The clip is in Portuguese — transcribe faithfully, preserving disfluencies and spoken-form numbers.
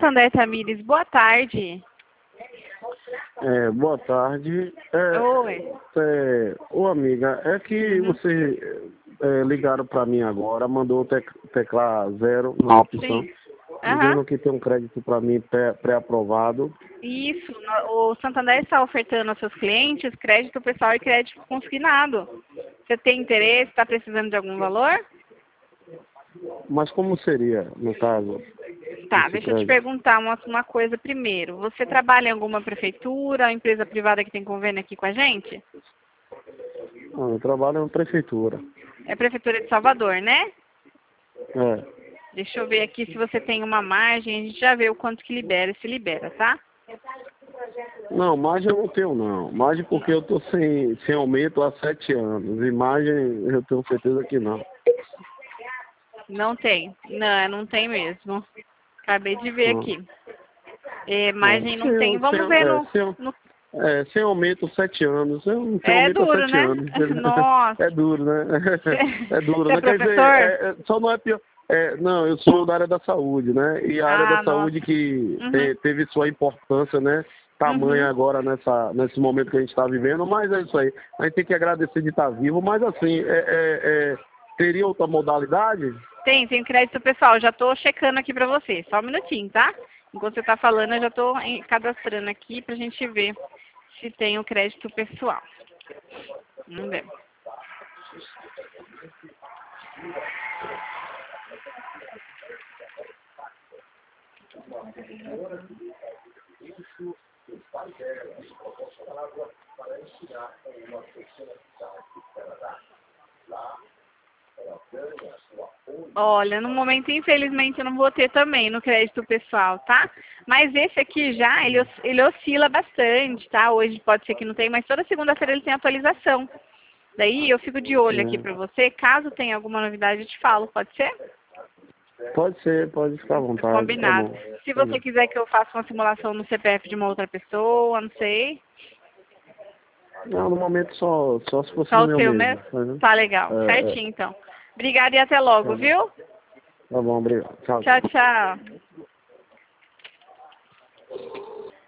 Santander Tamires, boa tarde. É, boa tarde. É, Oi. É, ô amiga, é que Uhum. você é, ligaram para mim agora, mandou tec teclar zero na opção, Sim. dizendo Aham. que tem um crédito para mim pré- pré-aprovado. Isso. no- O Santander está ofertando aos seus clientes crédito pessoal e crédito consignado. Você tem interesse? Está precisando de algum valor? Mas como seria, no caso, Tá, esse deixa eu te crédito? perguntar uma, uma coisa primeiro. Você trabalha em alguma prefeitura, empresa privada que tem convênio aqui com a gente? Ah, eu trabalho na prefeitura. É Prefeitura de Salvador, né? É. Deixa eu ver aqui se você tem uma margem, a gente já vê o quanto que libera e se libera, tá? Não, margem eu não tenho não. Margem porque eu tô sem, sem aumento há sete anos. E margem eu tenho certeza que não. Não tem. Não, não tem mesmo. Acabei de ver Não. aqui. É, É, margem não tem. sem, Vamos sem, ver é, no, sem, no... É, sem aumento, sete anos. Eu não tenho É aumento há duro, sete né? anos. Nossa. É duro, né? Você É duro, você é né? Quer dizer, professor? é- é- só não é pior. É, não, eu sou da área da saúde, né? E a área da Ah, saúde nossa. que Uhum. te- teve sua importância, né? Tamanha Uhum. agora nessa, nesse momento que a gente está vivendo, mas é isso aí. A gente tem que agradecer de estar vivo, mas assim, é, é, é, teria outra modalidade? Tem, tem crédito pessoal. Já tô checando aqui pra você. Só um minutinho, tá? Enquanto você tá falando, eu já tô em- cadastrando aqui pra gente ver se tem o crédito pessoal. Vamos ver. Olha, no momento, infelizmente, eu não vou ter também no crédito pessoal, tá? Mas esse aqui já, ele, os- ele oscila bastante, tá? Hoje pode ser que não tenha, mas toda segunda-feira ele tem atualização. Daí eu fico de olho aqui pra É, você. Caso tenha alguma novidade, eu te falo, pode ser? pode ser, pode ficar à vontade, tá Combinado. bom. Se Tá você bom. quiser que eu faça uma simulação no C P F de uma outra pessoa, não sei. Não, no momento só, só se fosse Só no o meu seu mesmo. mesmo? Tá, vendo? Tá legal. É, é, Certinho, então. Obrigada e até tá logo, bom. viu? Tá bom, obrigado. Tchau, Tchau, tchau. tchau.